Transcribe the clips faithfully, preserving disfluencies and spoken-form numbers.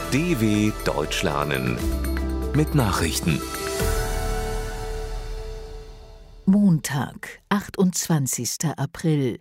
D W Deutsch lernen mit Nachrichten. Montag, achtundzwanzigster April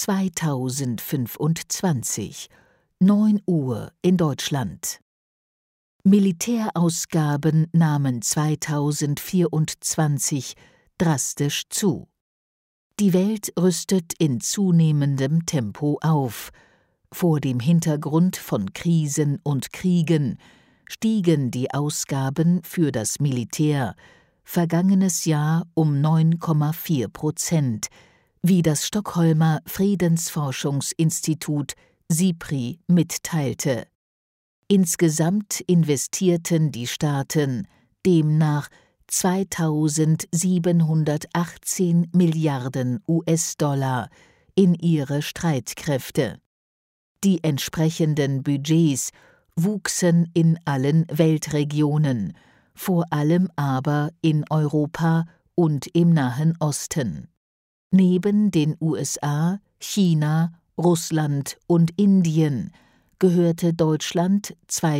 zweitausendfünfundzwanzig, neun Uhr in Deutschland. Militärausgaben nahmen zweitausendvierundzwanzig drastisch zu. Die Welt rüstet in zunehmendem Tempo auf. Vor dem Hintergrund von Krisen und Kriegen stiegen die Ausgaben für das Militär vergangenes Jahr um neun Komma vier Prozent, wie das Stockholmer Friedensforschungsinstitut SIPRI mitteilte. Insgesamt investierten die Staaten demnach zweitausendsiebenhundertachtzehn Milliarden U S-Dollar in ihre Streitkräfte. Die entsprechenden Budgets wuchsen in allen Weltregionen, vor allem aber in Europa und im Nahen Osten. Neben den U S A, China, Russland und Indien gehörte Deutschland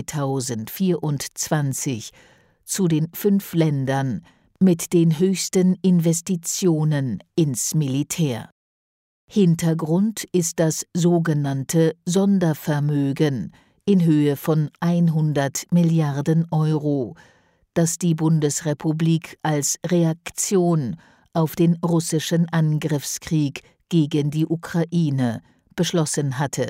zweitausendvierundzwanzig zu den fünf Ländern mit den höchsten Investitionen ins Militär. Hintergrund ist das sogenannte Sondervermögen in Höhe von hundert Milliarden Euro, das die Bundesrepublik als Reaktion auf den russischen Angriffskrieg gegen die Ukraine beschlossen hatte.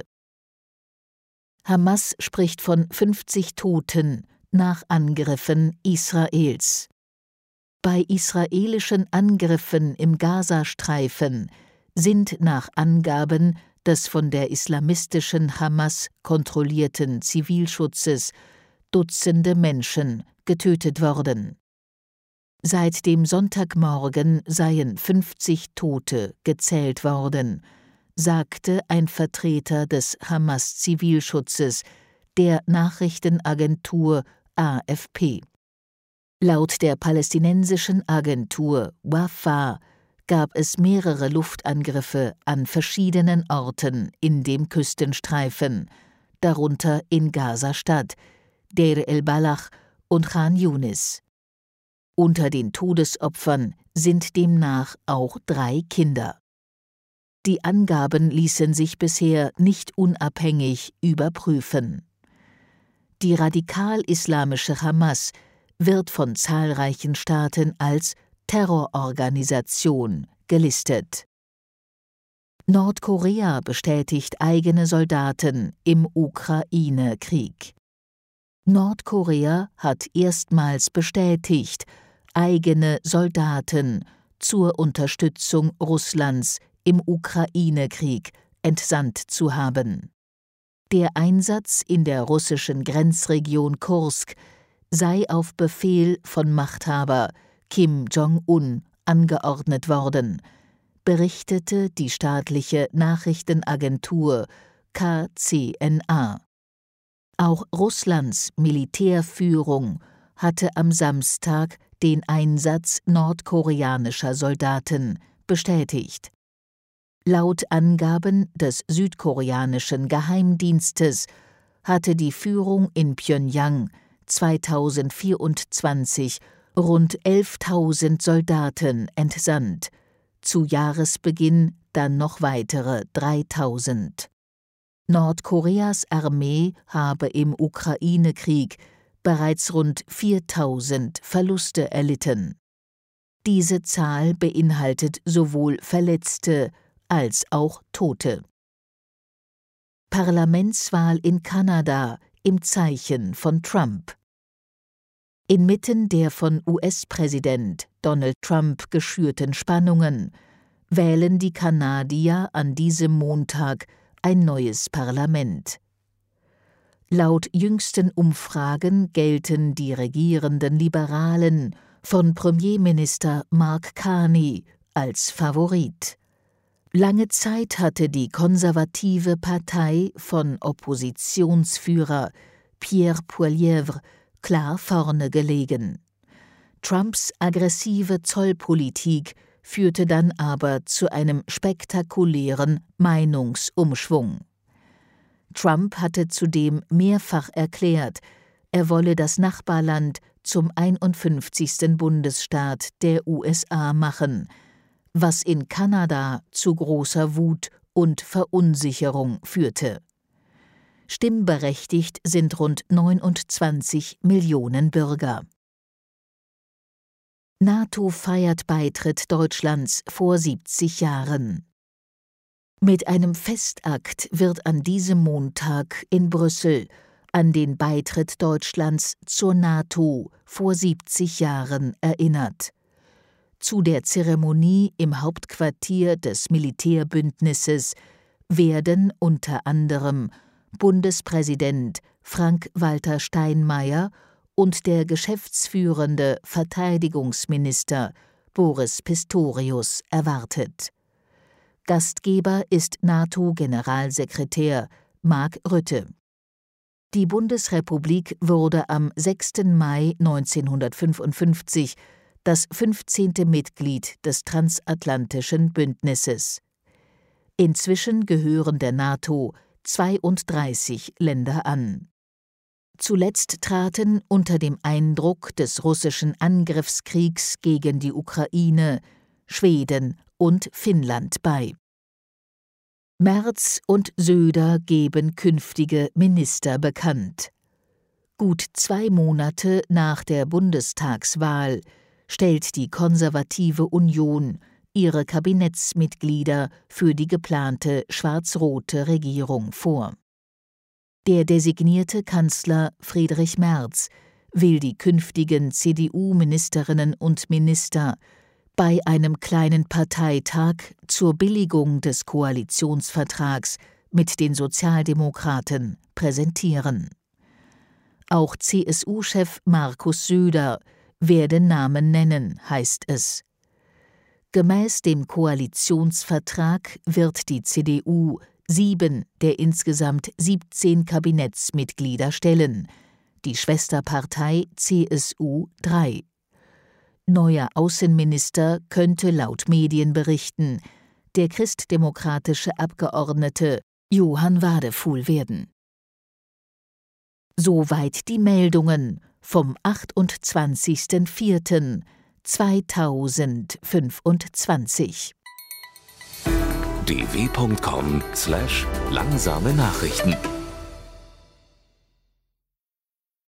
Hamas spricht von fünfzig Toten nach Angriffen Israels. Bei israelischen Angriffen im Gazastreifen sind nach Angaben des von der islamistischen Hamas kontrollierten Zivilschutzes Dutzende Menschen getötet worden. Seit dem Sonntagmorgen seien fünfzig Tote gezählt worden, sagte ein Vertreter des Hamas-Zivilschutzes der Nachrichtenagentur A F P. Laut der palästinensischen Agentur Wafa gab es mehrere Luftangriffe an verschiedenen Orten in dem Küstenstreifen, darunter in Gaza-Stadt, Deir el-Balach und Khan Yunis. Unter den Todesopfern sind demnach auch drei Kinder. Die Angaben ließen sich bisher nicht unabhängig überprüfen. Die radikal-islamische Hamas wird von zahlreichen Staaten als Terrororganisation gelistet. Nordkorea bestätigt eigene Soldaten im Ukraine-Krieg. Nordkorea hat erstmals bestätigt, eigene Soldaten zur Unterstützung Russlands im Ukraine-Krieg entsandt zu haben. Der Einsatz in der russischen Grenzregion Kursk sei auf Befehl von Machthaber Kim Jong-un angeordnet worden, berichtete die staatliche Nachrichtenagentur K C N A. Auch Russlands Militärführung hatte am Samstag den Einsatz nordkoreanischer Soldaten bestätigt. Laut Angaben des südkoreanischen Geheimdienstes hatte die Führung in Pjöngjang zweitausendvierundzwanzig rund elftausend Soldaten entsandt, zu Jahresbeginn dann noch weitere dreitausend. Nordkoreas Armee habe im Ukraine-Krieg bereits rund viertausend Verluste erlitten. Diese Zahl beinhaltet sowohl Verletzte als auch Tote. Parlamentswahl in Kanada im Zeichen von Trump. Inmitten der von U S-Präsident Donald Trump geschürten Spannungen wählen die Kanadier an diesem Montag ein neues Parlament. Laut jüngsten Umfragen gelten die regierenden Liberalen von Premierminister Mark Carney als Favorit. Lange Zeit hatte die konservative Partei von Oppositionsführer Pierre Poilievre klar vorne gelegen. Trumps aggressive Zollpolitik führte dann aber zu einem spektakulären Meinungsumschwung. Trump hatte zudem mehrfach erklärt, er wolle das Nachbarland zum einundfünfzigsten Bundesstaat der U S A machen, was in Kanada zu großer Wut und Verunsicherung führte. Stimmberechtigt sind rund neunundzwanzig Millionen Bürger. NATO feiert Beitritt Deutschlands vor siebzig Jahren. Mit einem Festakt wird an diesem Montag in Brüssel an den Beitritt Deutschlands zur NATO vor siebzig Jahren erinnert. Zu der Zeremonie im Hauptquartier des Militärbündnisses werden unter anderem Bundespräsident Frank-Walter Steinmeier und der geschäftsführende Verteidigungsminister Boris Pistorius erwartet. Gastgeber ist NATO-Generalsekretär Mark Rutte. Die Bundesrepublik wurde am sechsten Mai neunzehnhundertfünfundfünfzig das fünfzehnte Mitglied des Transatlantischen Bündnisses. Inzwischen gehören der NATO zweiunddreißig Länder an. Zuletzt traten unter dem Eindruck des russischen Angriffskriegs gegen die Ukraine Schweden und Finnland bei. Merz und Söder geben künftige Minister bekannt. Gut zwei Monate nach der Bundestagswahl stellt die konservative Union ihre Kabinettsmitglieder für die geplante schwarz-rote Regierung vor. Der designierte Kanzler Friedrich Merz will die künftigen C D U-Ministerinnen und Minister bei einem kleinen Parteitag zur Billigung des Koalitionsvertrags mit den Sozialdemokraten präsentieren. Auch C S U-Chef Markus Söder werde Namen nennen, heißt es. Gemäß dem Koalitionsvertrag wird die C D U sieben der insgesamt siebzehn Kabinettsmitglieder stellen, die Schwesterpartei C S U drei. Neuer Außenminister könnte laut Medienberichten der christdemokratische Abgeordnete Johann Wadefuhl werden. Soweit die Meldungen vom achtundzwanzigsten vierten zweitausendfünfundzwanzig. d w punkt com slash langsame Nachrichten